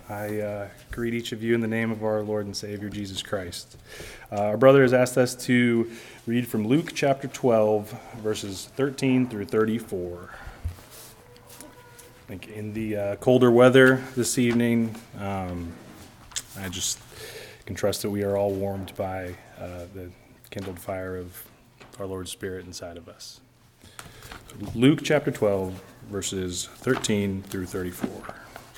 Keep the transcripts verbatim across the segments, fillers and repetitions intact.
I uh, greet each of you in the name of our Lord and Savior, Jesus Christ. Uh, our brother has asked us to read from Luke chapter twelve, verses thirteen through thirty-four. I think in the uh, colder weather this evening, um, I just can trust that we are all warmed by uh, the kindled fire of our Lord's Spirit inside of us. Luke chapter twelve, verses thirteen through thirty-four.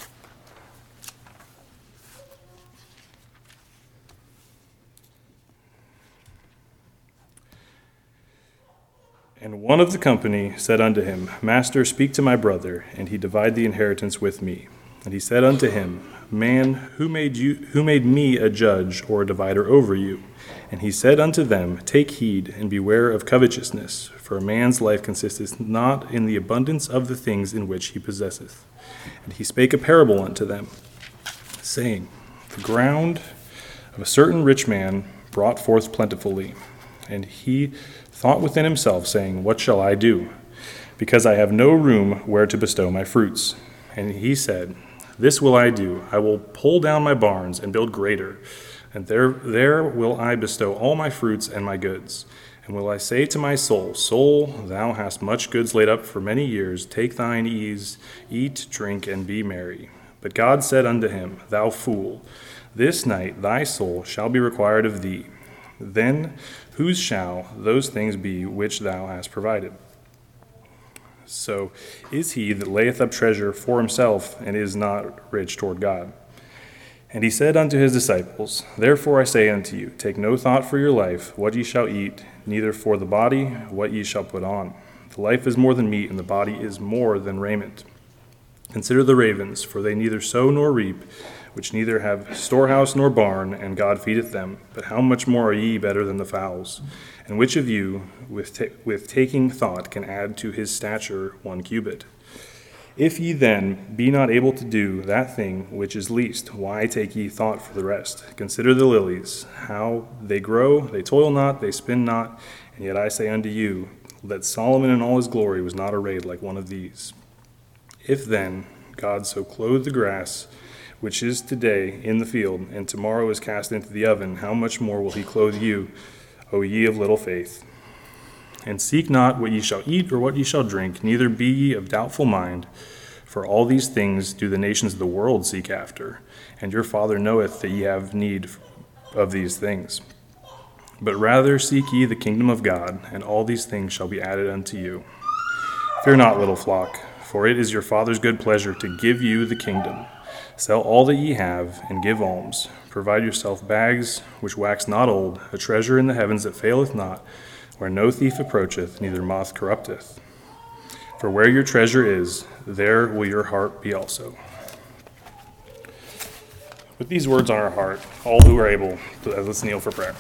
And one of the company said unto him, Master, speak to my brother, and he divide the inheritance with me. And he said unto him, Man, who made you? Who made me a judge or a divider over you? And he said unto them, Take heed, and beware of covetousness, for a man's life consisteth not in the abundance of the things in which he possesseth. And he spake a parable unto them, saying, The ground of a certain rich man brought forth plentifully, and he thought within himself, saying, What shall I do? Because I have no room where to bestow my fruits. And he said, This will I do. I will pull down my barns and build greater, and there, there will I bestow all my fruits and my goods. And will I say to my soul, Soul, thou hast much goods laid up for many years. Take thine ease, eat, drink, and be merry. But God said unto him, Thou fool, this night thy soul shall be required of thee. Then whose shall those things be which thou hast provided? So is he that layeth up treasure for himself, and is not rich toward God. And he said unto his disciples, Therefore I say unto you, take no thought for your life, what ye shall eat, neither for the body, what ye shall put on. The life is more than meat, and the body is more than raiment. Consider the ravens, for they neither sow nor reap, which neither have storehouse nor barn, and God feedeth them. But how much more are ye better than the fowls? And which of you, with ta- with taking thought, can add to his stature one cubit? If ye then be not able to do that thing which is least, why take ye thought for the rest? Consider the lilies, how they grow, they toil not, they spin not, and yet I say unto you, that Solomon in all his glory was not arrayed like one of these. If then God so clothe the grass, which is today in the field, and tomorrow is cast into the oven, how much more will he clothe you, O ye of little faith? And seek not what ye shall eat or what ye shall drink, neither be ye of doubtful mind, for all these things do the nations of the world seek after, and your Father knoweth that ye have need of these things. But rather seek ye the kingdom of God, and all these things shall be added unto you. Fear not, little flock, for it is your Father's good pleasure to give you the kingdom. Sell all that ye have, and give alms. Provide yourself bags which wax not old, a treasure in the heavens that faileth not, where no thief approacheth, neither moth corrupteth. For where your treasure is, there will your heart be also. With these words on our heart, all who are able, let's kneel for prayer.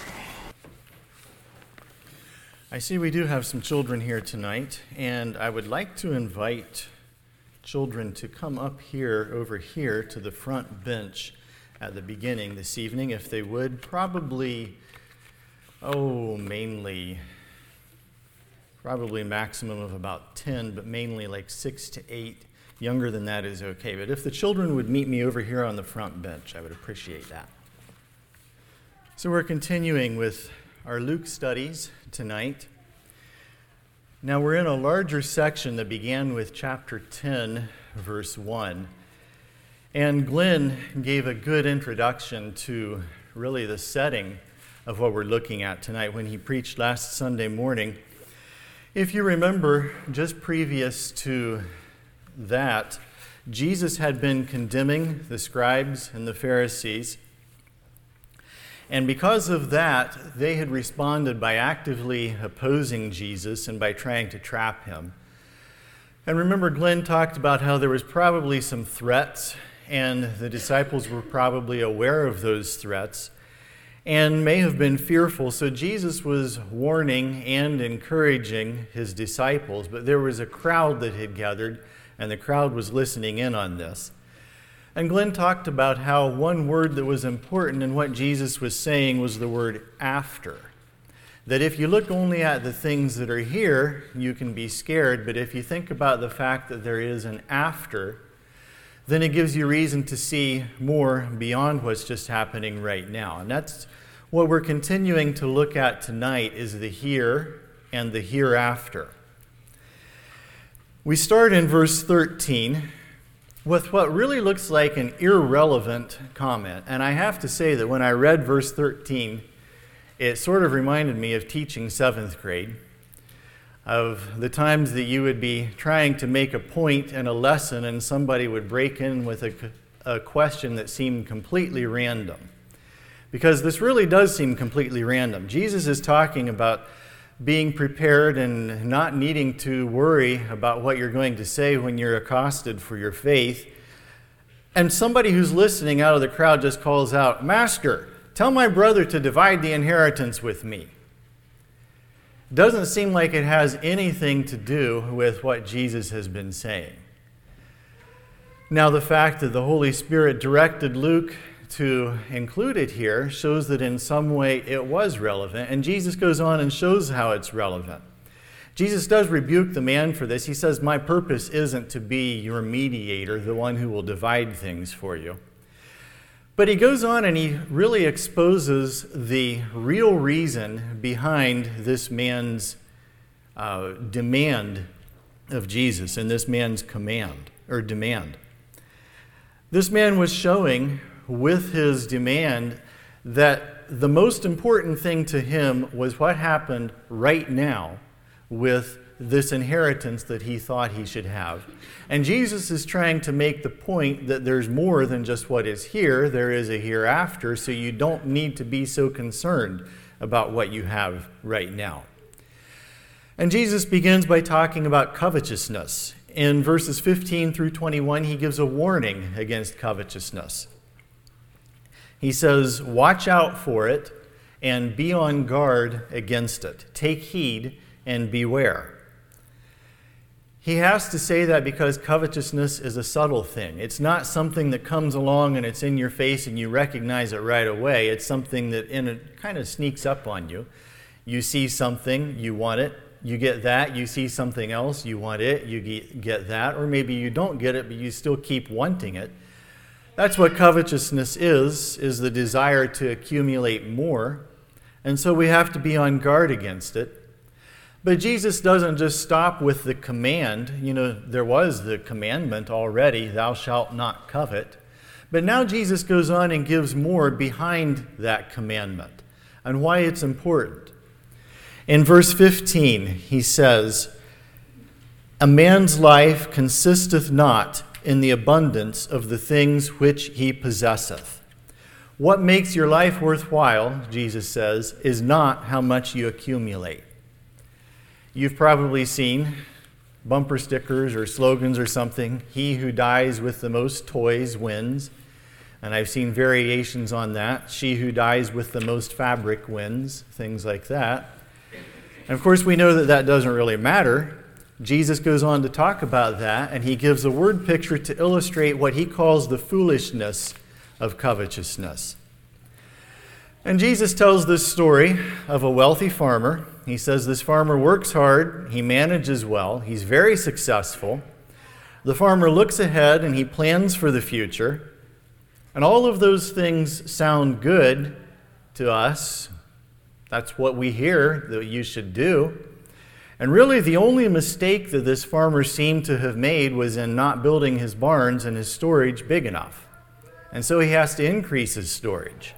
I see we do have some children here tonight, and I would like to invite children to come up here, over here, to the front bench at the beginning this evening, if they would. Probably, oh, mainly, probably maximum of about ten, but mainly like six to eight. Younger than that is okay. But if the children would meet me over here on the front bench, I would appreciate that. So we're continuing with our Luke studies tonight. Now we're in a larger section that began with chapter ten, verse one. And Glenn gave a good introduction to really the setting of what we're looking at tonight when he preached last Sunday morning. If you remember, just previous to that, Jesus had been condemning the scribes and the Pharisees. And because of that, they had responded by actively opposing Jesus and by trying to trap him. And remember, Glenn talked about how there was probably some threats, and the disciples were probably aware of those threats and may have been fearful. So Jesus was warning and encouraging his disciples, but there was a crowd that had gathered, and the crowd was listening in on this. And Glenn talked about how one word that was important in what Jesus was saying was the word after. That if you look only at the things that are here, you can be scared, but if you think about the fact that there is an after, then it gives you reason to see more beyond what's just happening right now. And that's what we're continuing to look at tonight, is the here and the hereafter. We start in verse thirteen with what really looks like an irrelevant comment. And I have to say that when I read verse thirteen, it sort of reminded me of teaching seventh grade, of the times that you would be trying to make a point in a lesson and somebody would break in with a, a question that seemed completely random. Because this really does seem completely random. Jesus is talking about being prepared and not needing to worry about what you're going to say when you're accosted for your faith. And somebody who's listening out of the crowd just calls out, "Master, tell my brother to divide the inheritance with me." Doesn't seem like it has anything to do with what Jesus has been saying. Now, the fact that the Holy Spirit directed Luke to include it here shows that in some way it was relevant, and Jesus goes on and shows how it's relevant. Jesus does rebuke the man for this. He says, "My purpose isn't to be your mediator, the one who will divide things for you." But he goes on and he really exposes the real reason behind this man's uh, demand of Jesus and this man's command or demand. This man was showing with his demand that the most important thing to him was what happened right now with this inheritance that he thought he should have. And Jesus is trying to make the point that there's more than just what is here. There is a hereafter, so you don't need to be so concerned about what you have right now. And Jesus begins by talking about covetousness. In verses fifteen through twenty-one, he gives a warning against covetousness. He says, "Watch out for it and be on guard against it. Take heed and beware." He has to say that because covetousness is a subtle thing. It's not something that comes along and it's in your face and you recognize it right away. It's something that in it kind of sneaks up on you. You see something, you want it, you get that. You see something else, you want it, you get that. Or maybe you don't get it, but you still keep wanting it. That's what covetousness is, is the desire to accumulate more. And so we have to be on guard against it. But Jesus doesn't just stop with the command. You know, there was the commandment already, "Thou shalt not covet." But now Jesus goes on and gives more behind that commandment and why it's important. In verse fifteen, he says, "A man's life consisteth not in the abundance of the things which he possesseth." What makes your life worthwhile, Jesus says, is not how much you accumulate. You've probably seen bumper stickers or slogans or something, "He who dies with the most toys wins." And I've seen variations on that. "She who dies with the most fabric wins," things like that. And of course, we know that that doesn't really matter. Jesus goes on to talk about that, and he gives a word picture to illustrate what he calls the foolishness of covetousness. And Jesus tells this story of a wealthy farmer. He says this farmer works hard, he manages well, he's very successful. The farmer looks ahead and he plans for the future. And all of those things sound good to us. That's what we hear that you should do. And really the only mistake that this farmer seemed to have made was in not building his barns and his storage big enough. And so he has to increase his storage.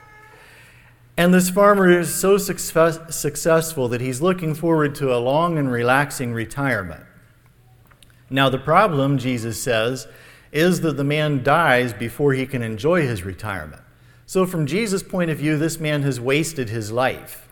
And this farmer is so success, successful that he's looking forward to a long and relaxing retirement. Now the problem, Jesus says, is that the man dies before he can enjoy his retirement. So from Jesus' point of view, this man has wasted his life.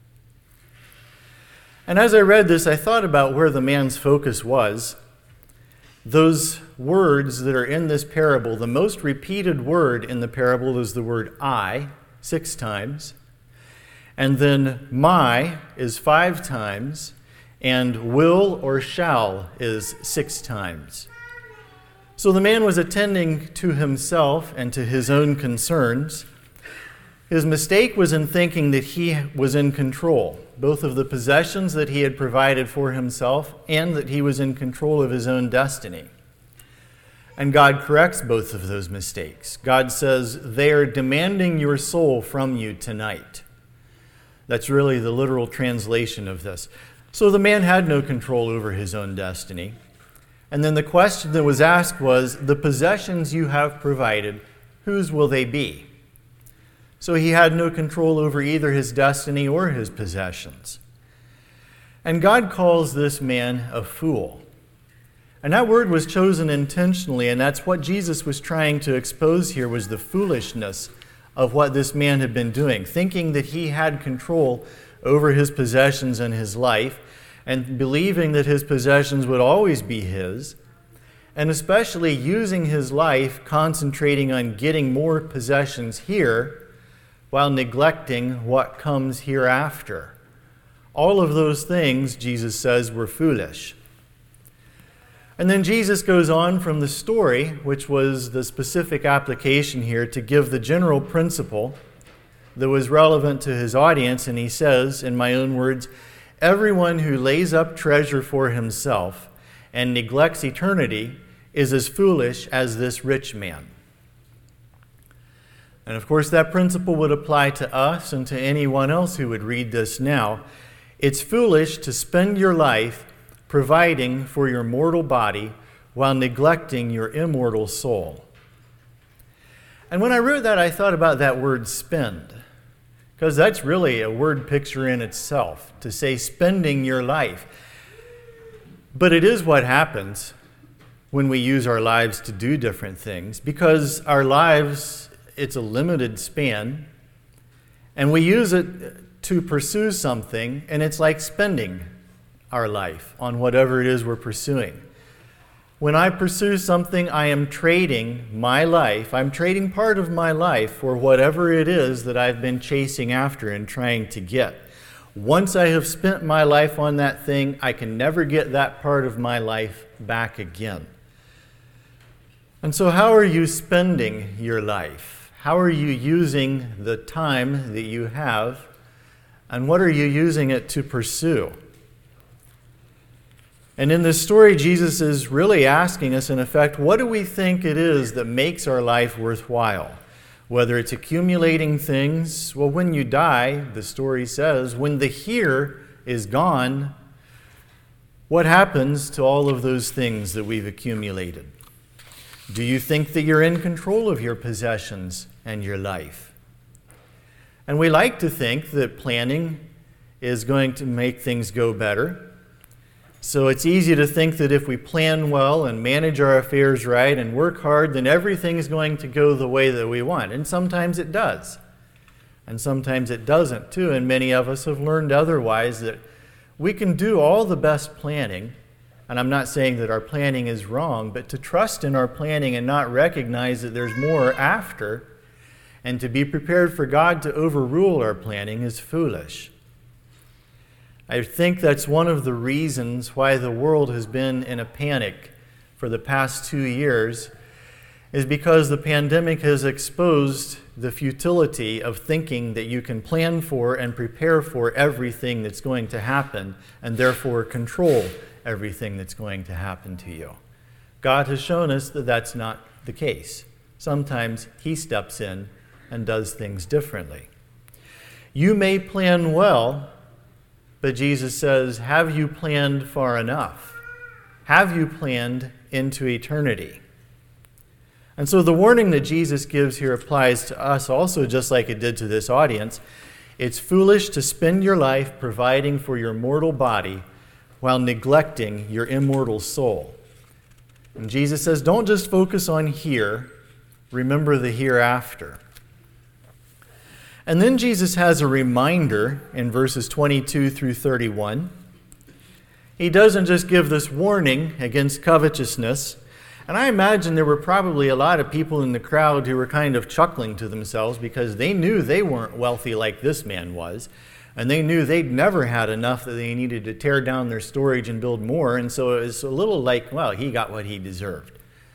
And as I read this, I thought about where the man's focus was. Those words that are in this parable, the most repeated word in the parable is the word "I," six times. And then "my" is five times. And "will" or "shall" is six times. So the man was attending to himself and to his own concerns. His mistake was in thinking that he was in control, both of the possessions that he had provided for himself and that he was in control of his own destiny. And God corrects both of those mistakes. God says, they are demanding your soul from you tonight. That's really the literal translation of this. So the man had no control over his own destiny. And then the question that was asked was, the possessions you have provided, whose will they be? So he had no control over either his destiny or his possessions. And God calls this man a fool. And that word was chosen intentionally, and that's what Jesus was trying to expose here, was the foolishness of what this man had been doing, thinking that he had control over his possessions and his life, and believing that his possessions would always be his, and especially using his life concentrating on getting more possessions here while neglecting what comes hereafter. All of those things, Jesus says, were foolish. And then Jesus goes on from the story, which was the specific application here, to give the general principle that was relevant to his audience. And he says, in my own words, everyone who lays up treasure for himself and neglects eternity is as foolish as this rich man. And of course, that principle would apply to us and to anyone else who would read this now. It's foolish to spend your life providing for your mortal body while neglecting your immortal soul. And when I wrote that, I thought about that word spend, because that's really a word picture in itself, to say spending your life. But it is what happens when we use our lives to do different things, because our lives, it's a limited span, and we use it to pursue something, and it's like spending our life on whatever it is we're pursuing. When I pursue something, I am trading my life, I'm trading part of my life for whatever it is that I've been chasing after and trying to get. Once I have spent my life on that thing, I can never get that part of my life back again. And so how are you spending your life? How are you using the time that you have? And what are you using it to pursue? And in this story, Jesus is really asking us, in effect, what do we think it is that makes our life worthwhile? Whether it's accumulating things, well, when you die, the story says, when the here is gone, what happens to all of those things that we've accumulated? Do you think that you're in control of your possessions and your life? And we like to think that planning is going to make things go better. So it's easy to think that if we plan well and manage our affairs right and work hard, then everything's going to go the way that we want. And sometimes it does. And sometimes it doesn't too. And many of us have learned otherwise, that we can do all the best planning. And I'm not saying that our planning is wrong, but to trust in our planning and not recognize that there's more after, and to be prepared for God to overrule our planning, is foolish. I think that's one of the reasons why the world has been in a panic for the past two years, is because the pandemic has exposed the futility of thinking that you can plan for and prepare for everything that's going to happen, and therefore control everything that's going to happen to you. God has shown us that that's not the case. Sometimes He steps in and does things differently. You may plan well, but Jesus says, have you planned far enough? Have you planned into eternity? And so the warning that Jesus gives here applies to us also, just like it did to this audience. It's foolish to spend your life providing for your mortal body while neglecting your immortal soul. And Jesus says, don't just focus on here, remember the hereafter. And then Jesus has a reminder in verses twenty-two through thirty-one. He doesn't just give this warning against covetousness. And I imagine there were probably a lot of people in the crowd who were kind of chuckling to themselves, because they knew they weren't wealthy like this man was. And they knew they'd never had enough that they needed to tear down their storage and build more. And so it was a little like, well, he got what he deserved.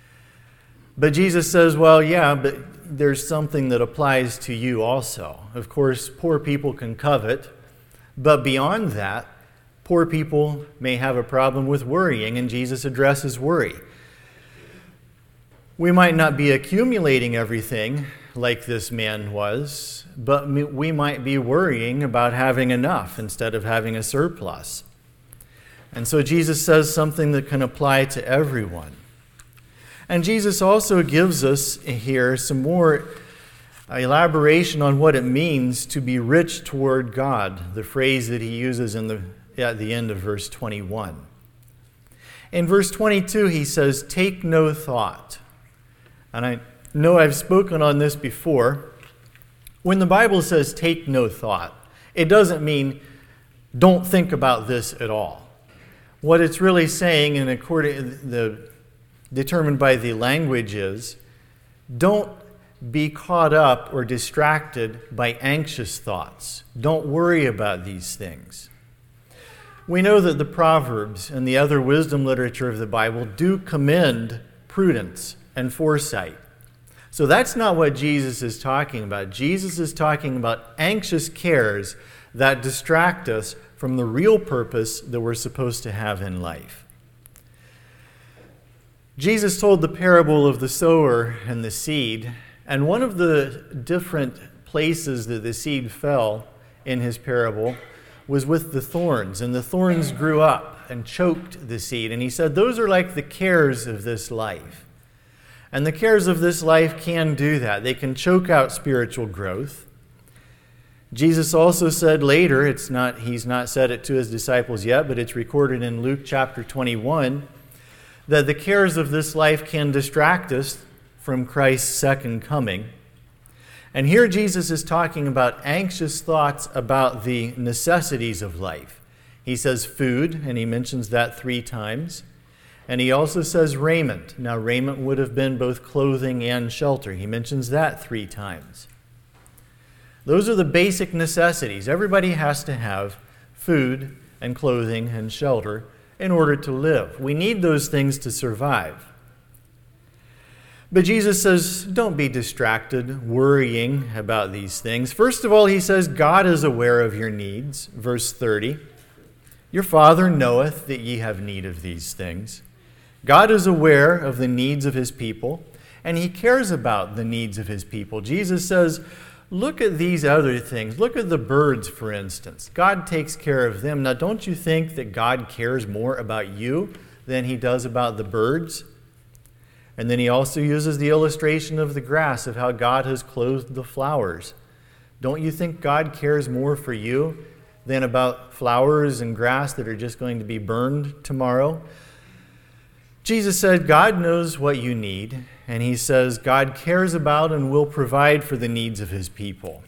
But Jesus says, well, yeah, but there's something that applies to you also. Of course, poor people can covet, but beyond that, poor people may have a problem with worrying, and Jesus addresses worry. We might not be accumulating everything like this man was, but we might be worrying about having enough instead of having a surplus. And so Jesus says something that can apply to everyone. And Jesus also gives us here some more elaboration on what it means to be rich toward God, the phrase that he uses in the, at the end of verse twenty-one. In verse twenty-two, he says, "Take no thought." And I know I've spoken on this before. When the Bible says take no thought, it doesn't mean don't think about this at all. What it's really saying, and according the determined by the language, is don't be caught up or distracted by anxious thoughts. Don't worry about these things. We know that the Proverbs and the other wisdom literature of the Bible do commend prudence and foresight. So that's not what Jesus is talking about. Jesus is talking about anxious cares that distract us from the real purpose that we're supposed to have in life. Jesus told the parable of the sower and the seed, and one of the different places that the seed fell in his parable was with the thorns, and the thorns grew up and choked the seed. And he said, those are like the cares of this life. And the cares of this life can do that. They can choke out spiritual growth. Jesus also said later, it's not, he's not said it to his disciples yet, but it's recorded in Luke chapter twenty-one, that the cares of this life can distract us from Christ's second coming. And here Jesus is talking about anxious thoughts about the necessities of life. He says food, and he mentions that three times. And he also says raiment. Now, raiment would have been both clothing and shelter. He mentions that three times. Those are the basic necessities. Everybody has to have food and clothing and shelter in order to live. We need those things to survive. But Jesus says, don't be distracted, worrying about these things. First of all, he says, God is aware of your needs. Verse thirty, your Father knoweth that ye have need of these things. God is aware of the needs of his people, and he cares about the needs of his people. Jesus says, look at these other things. Look at the birds, for instance. God takes care of them. Now, don't you think that God cares more about you than he does about the birds? And then he also uses the illustration of the grass, of how God has clothed the flowers. Don't you think God cares more for you than about flowers and grass that are just going to be burned tomorrow? Jesus said God knows what you need, and he says God cares about and will provide for the needs of his people.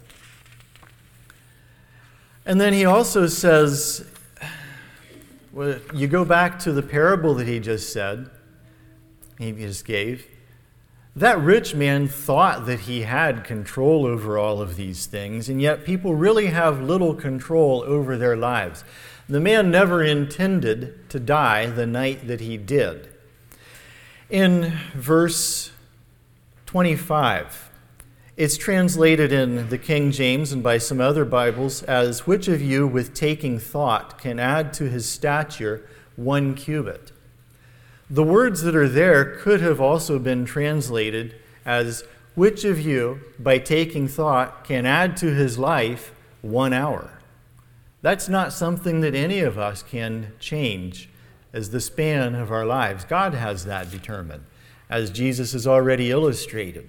And then he also says, well, you go back to the parable that he just said, he just gave. That rich man thought that he had control over all of these things, and yet people really have little control over their lives. The man never intended to die the night that he did. In verse twenty-five, it's translated in the King James and by some other Bibles as, which of you with taking thought can add to his stature one cubit? The words that are there could have also been translated as, which of you, by taking thought, can add to his life one hour? That's not something that any of us can change as the span of our lives. God has that determined, as Jesus has already illustrated.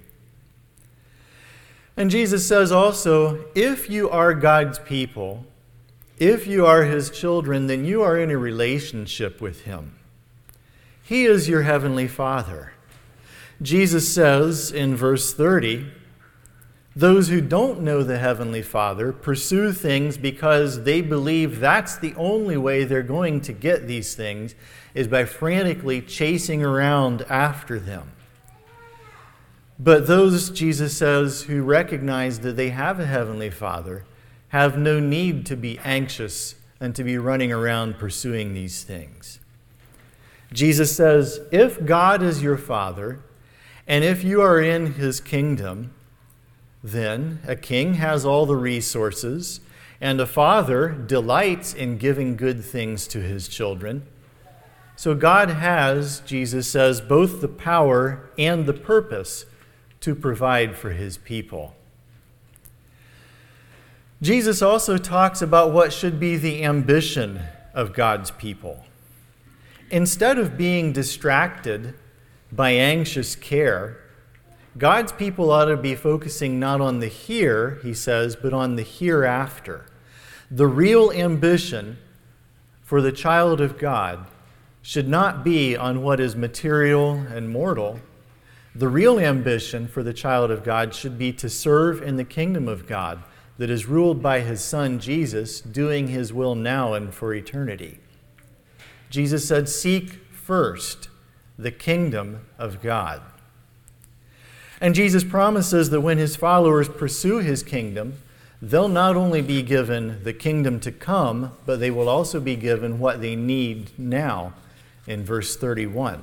And Jesus says also, if you are God's people, if you are his children, then you are in a relationship with him. He is your heavenly Father. Jesus says in verse thirty, those who don't know the heavenly Father pursue things because they believe that's the only way they're going to get these things, is by frantically chasing around after them. But those, Jesus says, who recognize that they have a heavenly Father have no need to be anxious and to be running around pursuing these things. Jesus says, if God is your Father, and if you are in his kingdom, then a king has all the resources, and a father delights in giving good things to his children. So God has, Jesus says, both the power and the purpose to provide for his people. Jesus also talks about what should be the ambition of God's people. Instead of being distracted by anxious care, God's people ought to be focusing not on the here, he says, but on the hereafter. The real ambition for the child of God should not be on what is material and mortal. The real ambition for the child of God should be to serve in the kingdom of God that is ruled by his Son, Jesus, doing his will now and for eternity. Jesus said, "Seek first the kingdom of God." And Jesus promises that when his followers pursue his kingdom, they'll not only be given the kingdom to come, but they will also be given what they need now in verse thirty-one.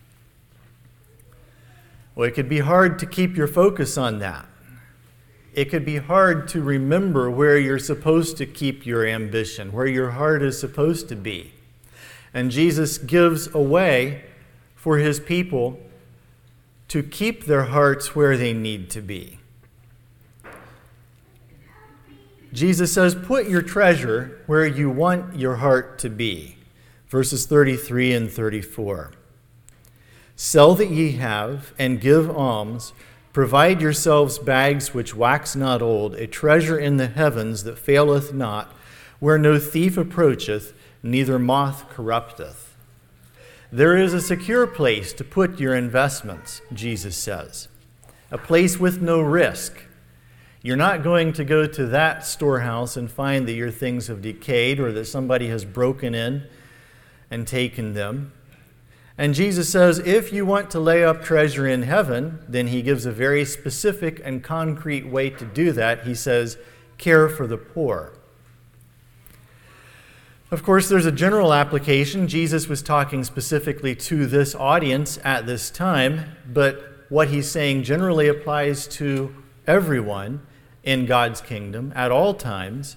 Well, it could be hard to keep your focus on that. It could be hard to remember where you're supposed to keep your ambition, where your heart is supposed to be. And Jesus gives a way for his people to keep their hearts where they need to be. Jesus says, "Put your treasure where you want your heart to be." Verses thirty-three and thirty-four. "Sell that ye have, and give alms. Provide yourselves bags which wax not old, a treasure in the heavens that faileth not, where no thief approacheth, neither moth corrupteth." There is a secure place to put your investments, Jesus says. A place with no risk. You're not going to go to that storehouse and find that your things have decayed or that somebody has broken in and taken them. And Jesus says, if you want to lay up treasure in heaven, then he gives a very specific and concrete way to do that. He says, care for the poor. Of course, there's a general application. Jesus was talking specifically to this audience at this time, but what he's saying generally applies to everyone in God's kingdom at all times.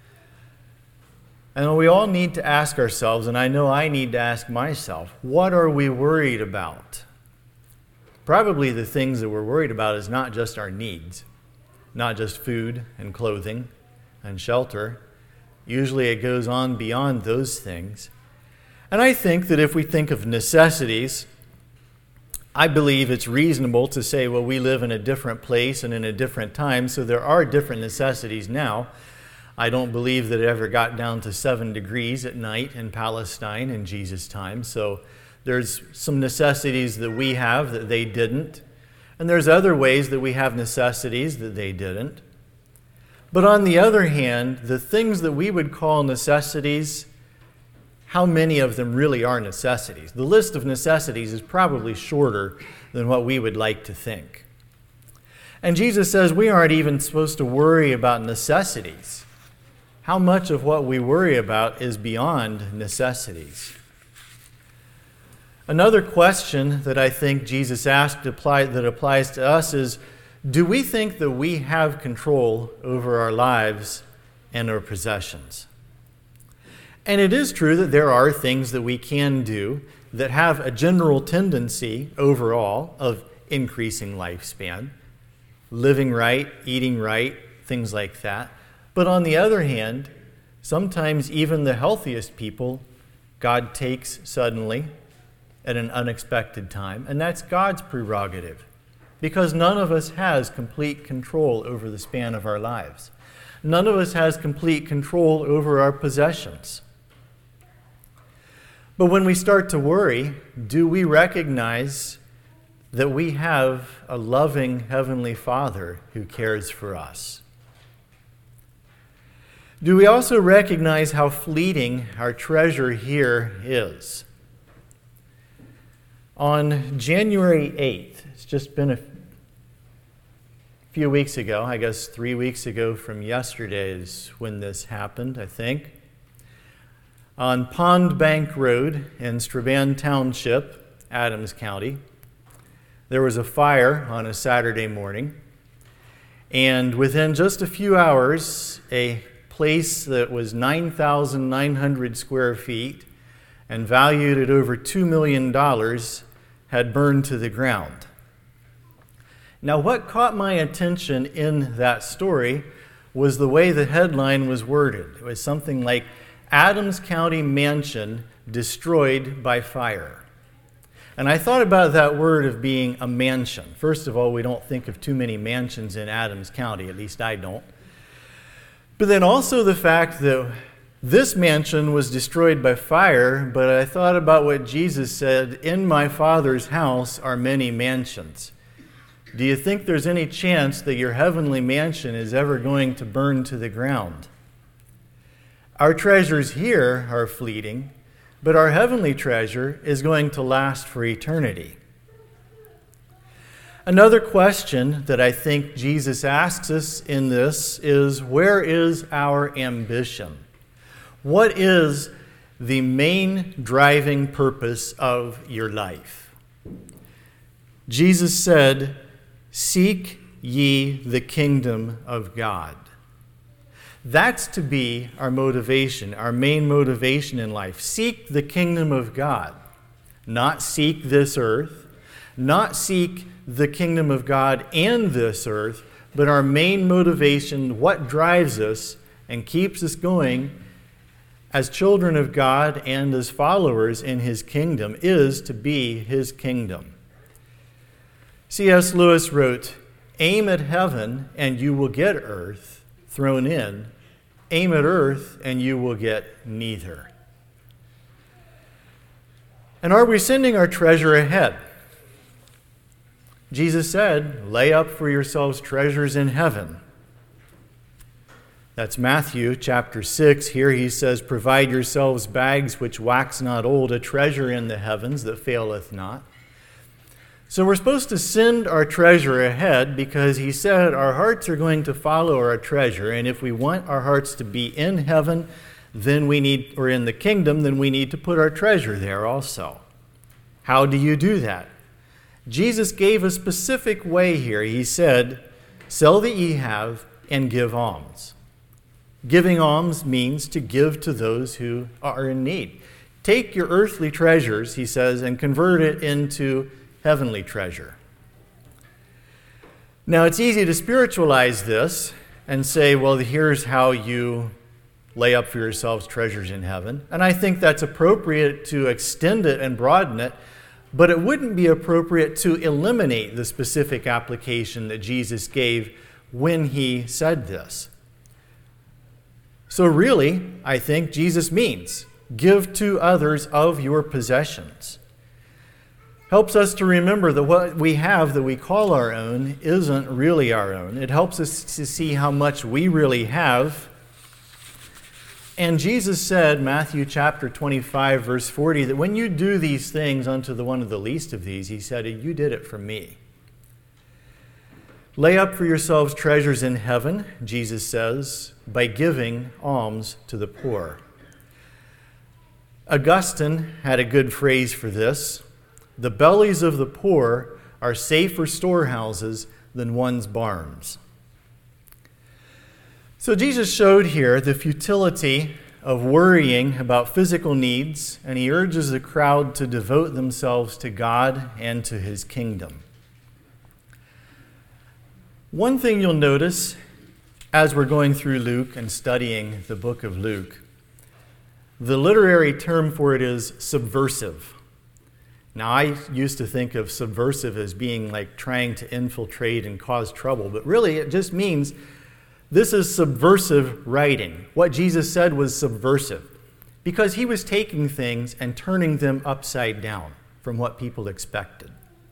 And we all need to ask ourselves, and I know I need to ask myself, what are we worried about? Probably the things that we're worried about is not just our needs, not just food and clothing and shelter. Usually it goes on beyond those things. And I think that if we think of necessities, I believe it's reasonable to say, well, we live in a different place and in a different time, so there are different necessities now. I don't believe that it ever got down to seven degrees at night in Palestine in Jesus' time. So there's some necessities that we have that they didn't. And there's other ways that we have necessities that they didn't. But on the other hand, the things that we would call necessities, how many of them really are necessities? The list of necessities is probably shorter than what we would like to think. And Jesus says we aren't even supposed to worry about necessities. How much of what we worry about is beyond necessities? Another question that I think Jesus asked apply, that applies to us is, do we think that we have control over our lives and our possessions? And it is true that there are things that we can do that have a general tendency overall of increasing lifespan, living right, eating right, things like that. But on the other hand, sometimes even the healthiest people, God takes suddenly at an unexpected time, and that's God's prerogative, because none of us has complete control over the span of our lives. None of us has complete control over our possessions. But when we start to worry, do we recognize that we have a loving Heavenly Father who cares for us? Do we also recognize how fleeting our treasure here is? On January eighth, it's just been a few weeks ago, I guess three weeks ago from yesterday is when this happened, I think. On Pond Bank Road in Strabane Township, Adams County, there was a fire on a Saturday morning, and within just a few hours, a place that was nine thousand nine hundred square feet and valued at over two million dollars had burned to the ground. Now, what caught my attention in that story was the way the headline was worded. It was something like, Adams County Mansion Destroyed by Fire. And I thought about that word of being a mansion. First of all, we don't think of too many mansions in Adams County, at least I don't. But then also the fact that this mansion was destroyed by fire, but I thought about what Jesus said, in my Father's house are many mansions. Do you think there's any chance that your heavenly mansion is ever going to burn to the ground? Our treasures here are fleeting, but our heavenly treasure is going to last for eternity. Another question that I think Jesus asks us in this is, where is our ambition? What is the main driving purpose of your life? Jesus said, seek ye the kingdom of God. That's to be our motivation, our main motivation in life. Seek the kingdom of God. Not seek this earth, not seek the kingdom of God and this earth, but our main motivation, what drives us and keeps us going as children of God and as followers in His kingdom, is to be His kingdom. C S Lewis wrote, aim at heaven and you will get earth thrown in. Aim at earth and you will get neither. And are we sending our treasure ahead? Jesus said, lay up for yourselves treasures in heaven. That's Matthew chapter six. Here he says, provide yourselves bags which wax not old, a treasure in the heavens that faileth not. So we're supposed to send our treasure ahead because he said our hearts are going to follow our treasure. And if we want our hearts to be in heaven, then we need, or in the kingdom, then we need to put our treasure there also. How do you do that? Jesus gave a specific way here. He said, sell that ye have and give alms. Giving alms means to give to those who are in need. Take your earthly treasures, he says, and convert it into heavenly treasure. Now, it's easy to spiritualize this and say, well, here's how you lay up for yourselves treasures in heaven. And I think that's appropriate to extend it and broaden it, but it wouldn't be appropriate to eliminate the specific application that Jesus gave when he said this. So really, I think Jesus means, give to others of your possessions. Helps us to remember that what we have that we call our own isn't really our own. It helps us to see how much we really have. And Jesus said, Matthew chapter twenty-five, verse forty, that when you do these things unto the one of the least of these, he said, you did it for me. Lay up for yourselves treasures in heaven, Jesus says, by giving alms to the poor. Augustine had a good phrase for this. The bellies of the poor are safer storehouses than one's barns. So Jesus showed here the futility of worrying about physical needs, and he urges the crowd to devote themselves to God and to his kingdom. One thing you'll notice as we're going through Luke and studying the book of Luke, the literary term for it is subversive. Now, I used to think of subversive as being like trying to infiltrate and cause trouble, but really it just means this is subversive writing. What Jesus said was subversive because he was taking things and turning them upside down from what people expected.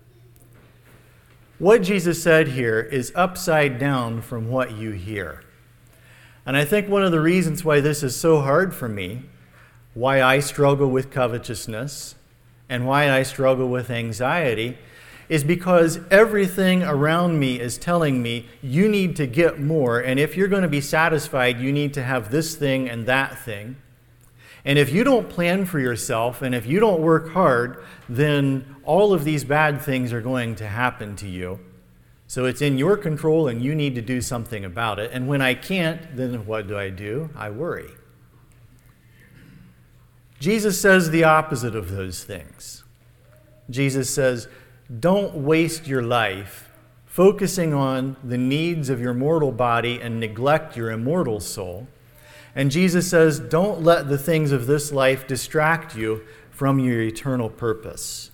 What Jesus said here is upside down from what you hear. And I think one of the reasons why this is so hard for me, why I struggle with covetousness, and why I struggle with anxiety, is because everything around me is telling me you need to get more, and if you're going to be satisfied, you need to have this thing and that thing. And if you don't plan for yourself, and if you don't work hard, then all of these bad things are going to happen to you. So it's in your control, and you need to do something about it. And when I can't, then what do I do? I worry. Jesus says the opposite of those things. Jesus says, don't waste your life focusing on the needs of your mortal body and neglect your immortal soul. And Jesus says, don't let the things of this life distract you from your eternal purpose.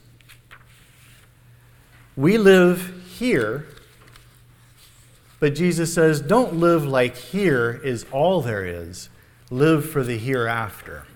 We live here, but Jesus says, don't live like here is all there is. Live for the hereafter.